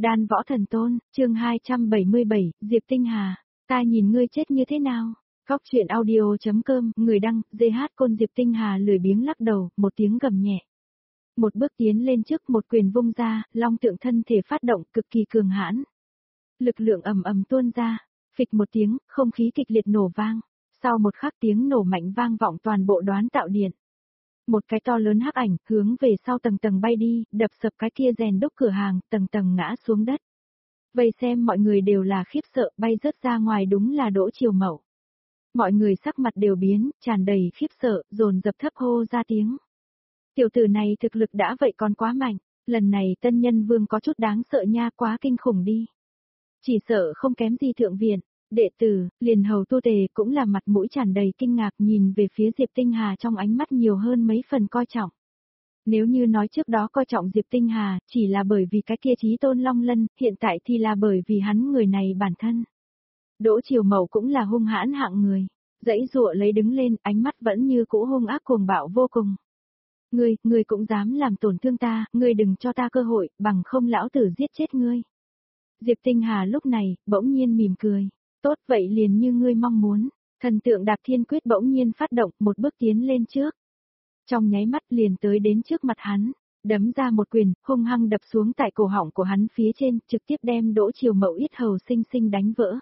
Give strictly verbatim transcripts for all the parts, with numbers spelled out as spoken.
Đan Võ Thần Tôn, chương hai trăm bảy mươi bảy, Diệp Tinh Hà, ta nhìn ngươi chết như thế nào? Góc truyện audio.com, người đăng, giê hát Côn. Diệp Tinh Hà lười biếng lắc đầu, một tiếng gầm nhẹ. Một bước tiến lên trước, một quyền vung ra, long tượng thân thể phát động cực kỳ cường hãn. Lực lượng ầm ầm tuôn ra, phịch một tiếng, không khí kịch liệt nổ vang. Sau một khắc tiếng nổ mạnh vang vọng toàn bộ Đoán Tạo Điện. Một cái to lớn hắc ảnh, hướng về sau tầng tầng bay đi, đập sập cái kia rèn đúc cửa hàng, tầng tầng ngã xuống đất. Vây xem mọi người đều là khiếp sợ, bay rớt ra ngoài đúng là Đỗ Triều Mậu. Mọi người sắc mặt đều biến, tràn đầy khiếp sợ, dồn dập thấp hô ra tiếng. Tiểu tử này thực lực đã vậy còn quá mạnh, lần này Tân Nhân Vương có chút đáng sợ nha, quá kinh khủng đi. Chỉ sợ không kém gì thượng viện. Đệ tử, liền hầu Tu Tề cũng là mặt mũi tràn đầy kinh ngạc, nhìn về phía Diệp Tinh Hà trong ánh mắt nhiều hơn mấy phần coi trọng. Nếu như nói trước đó coi trọng Diệp Tinh Hà, chỉ là bởi vì cái kia Chí Tôn Long Lân, hiện tại thì là bởi vì hắn người này bản thân. Đỗ Triều Mậu cũng là hung hãn hạng người, dãy dụa lấy đứng lên, ánh mắt vẫn như cũ hung ác cuồng bạo vô cùng. Ngươi, ngươi cũng dám làm tổn thương ta, ngươi đừng cho ta cơ hội, bằng không lão tử giết chết ngươi. Diệp Tinh Hà lúc này, bỗng nhiên mỉm cười. Tốt vậy liền như ngươi mong muốn, thần tượng Đạp Thiên Quyết bỗng nhiên phát động, một bước tiến lên trước. Trong nháy mắt liền tới đến trước mặt hắn, đấm ra một quyền, hung hăng đập xuống tại cổ họng của hắn phía trên, trực tiếp đem Đỗ Triều Mậu yết hầu sinh sinh đánh vỡ.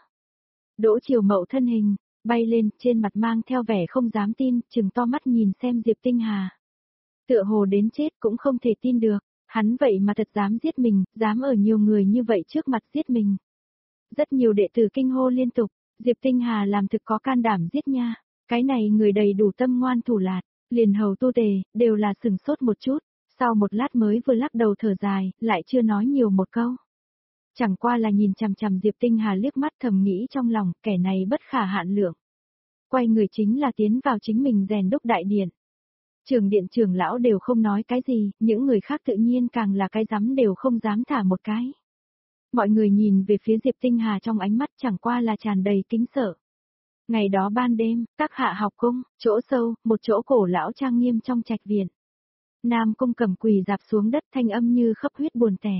Đỗ Triều Mậu thân hình, bay lên, trên mặt mang theo vẻ không dám tin, trừng to mắt nhìn xem Diệp Tinh Hà. Tựa hồ đến chết cũng không thể tin được, hắn vậy mà thật dám giết mình, dám ở nhiều người như vậy trước mặt giết mình. Rất nhiều đệ tử kinh hô liên tục, Diệp Tinh Hà làm thực có can đảm giết nha, cái này người đầy đủ tâm ngoan thủ lạt, liền hầu Tu Tề, đều là sừng sốt một chút, sau một lát mới vừa lắc đầu thở dài, lại chưa nói nhiều một câu. Chẳng qua là nhìn chằm chằm Diệp Tinh Hà liếc mắt thầm nghĩ trong lòng, kẻ này bất khả hạn lượng. Quay người chính là tiến vào chính mình rèn đúc đại điện. Trường điện trưởng lão đều không nói cái gì, những người khác tự nhiên càng là cái rắm đều không dám thả một cái. Mọi người nhìn về phía Diệp Tinh Hà trong ánh mắt chẳng qua là tràn đầy kính sợ. Ngày đó ban đêm, Tác Hạ học cung, chỗ sâu, một chỗ cổ lão trang nghiêm trong trạch viện. Nam Cung Cầm quỳ dạp xuống đất, thanh âm như khấp huyết buồn tẻ.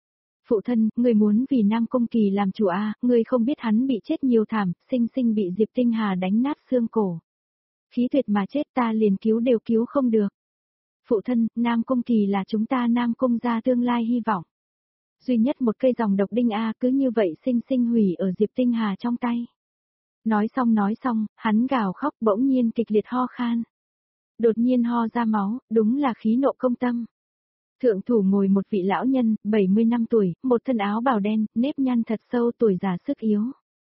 Phụ thân, người muốn vì Nam Cung Kỳ làm chủ a, người không biết hắn bị chết nhiều thảm, sinh sinh bị Diệp Tinh Hà đánh nát xương cổ. Khí tuyệt mà chết, ta liền cứu đều cứu không được. Phụ thân, Nam Cung Kỳ là chúng ta Nam Cung gia tương lai hy vọng. Duy nhất một cây dòng độc đinh A cứ như vậy sinh sinh hủy ở Diệp Tinh Hà trong tay. Nói xong nói xong, hắn gào khóc bỗng nhiên kịch liệt ho khan. Đột nhiên ho ra máu, đúng là khí nộ công tâm. Thượng thủ ngồi một vị lão nhân, bảy mươi năm tuổi, một thân áo bào đen, nếp nhăn thật sâu, tuổi già sức yếu.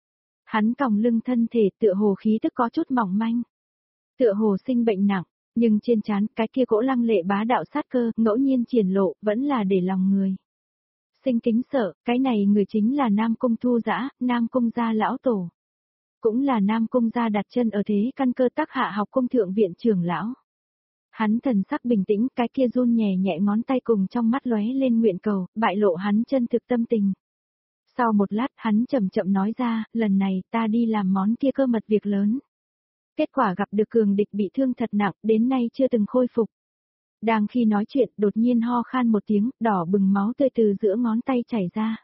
Hắn còng lưng thân thể tựa hồ khí tức có chút mỏng manh. Tựa hồ sinh bệnh nặng, nhưng trên trán cái kia cỗ lăng lệ bá đạo sát cơ ngẫu nhiên triển lộ vẫn là để lòng người. Sinh kính sợ, cái này người chính là Nam Cung Thu Dã, Nam Cung gia lão tổ. Cũng là Nam Cung gia đặt chân ở thế căn cơ Tác Hạ học cung thượng viện trưởng lão. Hắn thần sắc bình tĩnh, cái kia run nhẹ nhẹ ngón tay cùng trong mắt lóe lên nguyện cầu, bại lộ hắn chân thực tâm tình. Sau một lát hắn chậm chậm nói ra, lần này ta đi làm món kia cơ mật việc lớn. Kết quả gặp được cường địch bị thương thật nặng, đến nay chưa từng khôi phục. Đang khi nói chuyện, đột nhiên ho khan một tiếng, đỏ bừng máu tươi từ giữa ngón tay chảy ra.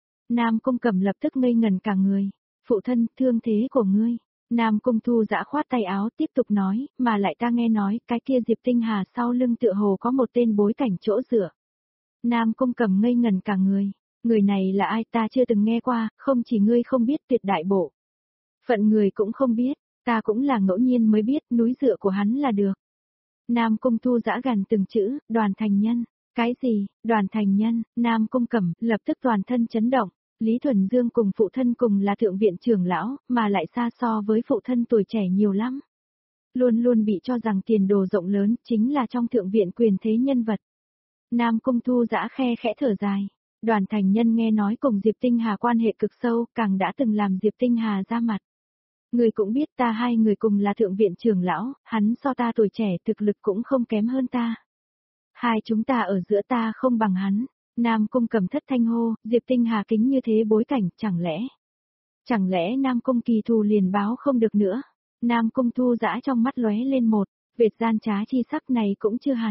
Nam Cung Cầm lập tức ngây ngẩn cả người. Phụ thân, thương thế của ngươi. Nam Cung Thu Dã khoát tay áo tiếp tục nói, mà lại ta nghe nói, cái kia Diệp Tinh Hà sau lưng tựa hồ có một tên bối cảnh chỗ dựa. Nam Cung Cầm ngây ngẩn cả người. Người này là ai ta chưa từng nghe qua, không chỉ ngươi không biết tuyệt đại bộ. Phận người cũng không biết, ta cũng là ngẫu nhiên mới biết núi dựa của hắn là được. Nam Cung Thu Dã gần từng chữ, Đoàn Thành Nhân. Cái gì, Đoàn Thành Nhân? Nam Cung Cẩm lập tức toàn thân chấn động. Lý Thuần Dương cùng phụ thân cùng là thượng viện trưởng lão, mà lại xa so với phụ thân tuổi trẻ nhiều lắm. Luôn luôn bị cho rằng tiền đồ rộng lớn chính là trong thượng viện quyền thế nhân vật. Nam Cung Thu Dã khe khẽ thở dài. Đoàn Thành Nhân nghe nói cùng Diệp Tinh Hà quan hệ cực sâu, càng đã từng làm Diệp Tinh Hà ra mặt. Người cũng biết ta hai người cùng là thượng viện trưởng lão, hắn so ta tuổi trẻ thực lực cũng không kém hơn ta. Hai chúng ta ở giữa ta không bằng hắn. Nam Cung Cầm thất thanh hô, Diệp Tinh Hà kính như thế bối cảnh, chẳng lẽ? Chẳng lẽ Nam Cung Kỳ thù liền báo không được nữa? Nam Cung Thu Dã trong mắt lóe lên một, vệt gian trá chi sắc này cũng chưa hẳn.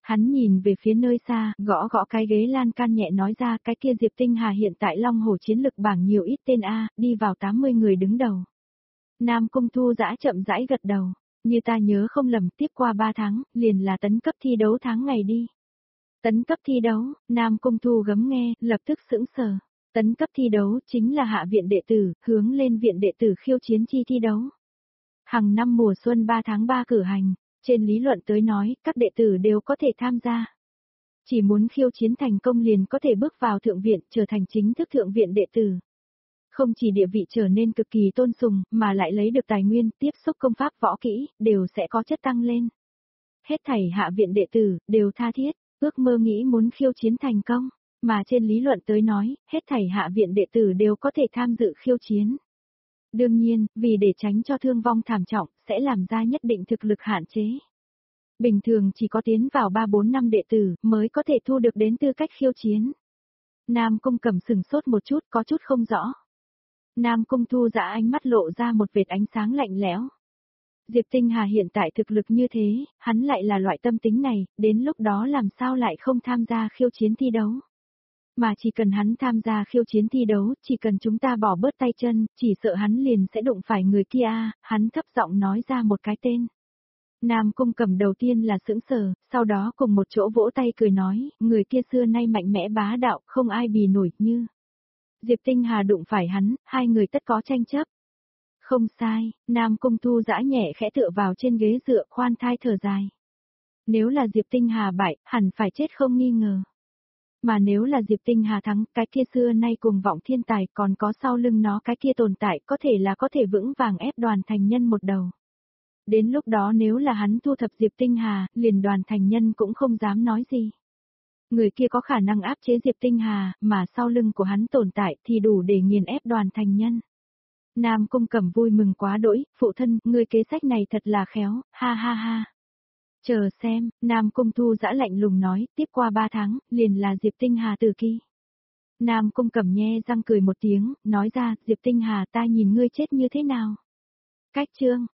Hắn nhìn về phía nơi xa, gõ gõ cái ghế lan can nhẹ nói ra cái kia Diệp Tinh Hà hiện tại Long Hổ chiến lực bảng nhiều ít tên A, đi vào tám mươi người đứng đầu. Nam Cung Thu Dã chậm rãi gật đầu, như ta nhớ không lầm tiếp qua ba tháng, liền là tấn cấp thi đấu tháng ngày đi. Tấn cấp thi đấu, Nam Cung Thu gấm nghe, lập tức sững sờ. Tấn cấp thi đấu chính là hạ viện đệ tử, hướng lên viện đệ tử khiêu chiến chi thi đấu. Hàng năm mùa xuân ba tháng ba cử hành, trên lý luận tới nói, các đệ tử đều có thể tham gia. Chỉ muốn khiêu chiến thành công liền có thể bước vào thượng viện, trở thành chính thức thượng viện đệ tử. Không chỉ địa vị trở nên cực kỳ tôn sùng, mà lại lấy được tài nguyên, tiếp xúc công pháp võ kỹ, đều sẽ có chất tăng lên. Hết thảy hạ viện đệ tử, đều tha thiết, ước mơ nghĩ muốn khiêu chiến thành công, mà trên lý luận tới nói, hết thảy hạ viện đệ tử đều có thể tham dự khiêu chiến. Đương nhiên, vì để tránh cho thương vong thảm trọng, sẽ làm ra nhất định thực lực hạn chế. Bình thường chỉ có tiến vào ba bốn năm đệ tử, mới có thể thu được đến tư cách khiêu chiến. Nam Cung Cẩm sừng sốt một chút, có chút không rõ. Nam Cung Thu Dã ánh mắt lộ ra một vệt ánh sáng lạnh lẽo. Diệp Tinh Hà hiện tại thực lực như thế, hắn lại là loại tâm tính này, đến lúc đó làm sao lại không tham gia khiêu chiến thi đấu. Mà chỉ cần hắn tham gia khiêu chiến thi đấu, chỉ cần chúng ta bỏ bớt tay chân, chỉ sợ hắn liền sẽ đụng phải người kia a. Hắn thấp giọng nói ra một cái tên. Nam Cung Cẩm đầu tiên là sững sờ, sau đó cùng một chỗ vỗ tay cười nói, người kia xưa nay mạnh mẽ bá đạo, không ai bì nổi như. Diệp Tinh Hà đụng phải hắn, hai người tất có tranh chấp. Không sai, Nam Cung Thu Dã nhẹ khẽ tựa vào trên ghế dựa khoan thai thở dài. Nếu là Diệp Tinh Hà bại, hẳn phải chết không nghi ngờ. Mà nếu là Diệp Tinh Hà thắng, cái kia xưa nay cùng vọng thiên tài còn có sau lưng nó cái kia tồn tại có thể là có thể vững vàng ép đoàn thành nhân một đầu. Đến lúc đó nếu là hắn thu thập Diệp Tinh Hà, liền đoàn thành nhân cũng không dám nói gì. Người kia có khả năng áp chế Diệp Tinh Hà, mà sau lưng của hắn tồn tại thì đủ để nghiền ép đoàn thành nhân. Nam Cung Cẩm vui mừng quá đỗi, phụ thân, người kế sách này thật là khéo, ha ha ha. Chờ xem, Nam Cung Thu Dã lạnh lùng nói, tiếp qua ba tháng, liền là Diệp Tinh Hà tử kỳ. Nam Cung Cẩm nhe răng cười một tiếng, nói ra, Diệp Tinh Hà ta nhìn ngươi chết như thế nào. Cách chương.